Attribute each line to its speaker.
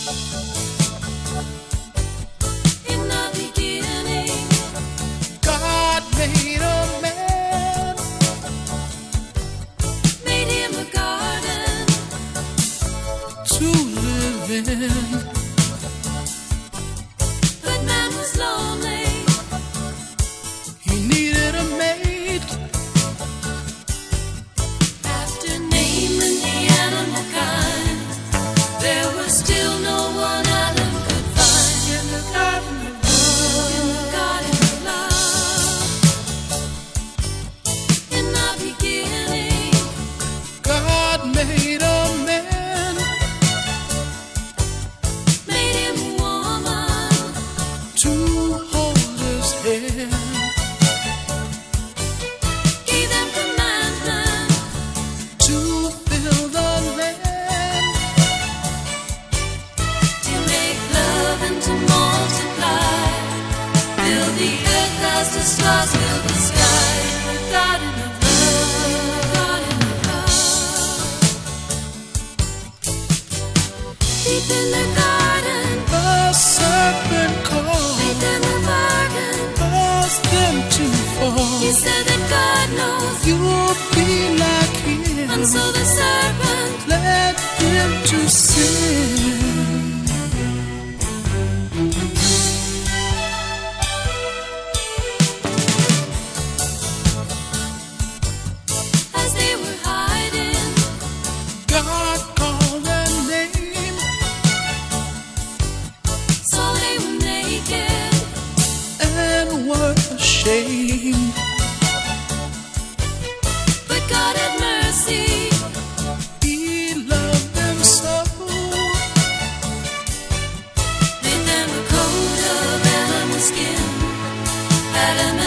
Speaker 1: In the beginning,
Speaker 2: God made a man,
Speaker 1: made him a garden
Speaker 2: to live in.
Speaker 1: but man was lonely.
Speaker 2: He needed a mate.
Speaker 1: After naming the animal kind, there was still no one Adam could find
Speaker 2: In the garden of
Speaker 1: in the garden of love. In the beginning,
Speaker 2: God made a man,
Speaker 1: made him a woman
Speaker 2: to hold his hand.
Speaker 1: gave them commandment
Speaker 2: To fill the land,
Speaker 1: to make love and to multiply. Fill the earth as the stars fill the sky. In the garden of love, garden of love. Deep in the garden,
Speaker 2: the serpent
Speaker 1: made
Speaker 2: called,
Speaker 1: them a bargain.
Speaker 2: caused them to fall.
Speaker 1: He said that God knows,
Speaker 2: You'll be like him,
Speaker 1: and so the serpent
Speaker 2: led him to sin.
Speaker 1: as they were hiding,
Speaker 2: God called their name,
Speaker 1: saw they were naked.
Speaker 2: and were ashamed.
Speaker 1: But God had mercy,
Speaker 2: He loved them so,
Speaker 1: made them a coat of animal skin, had an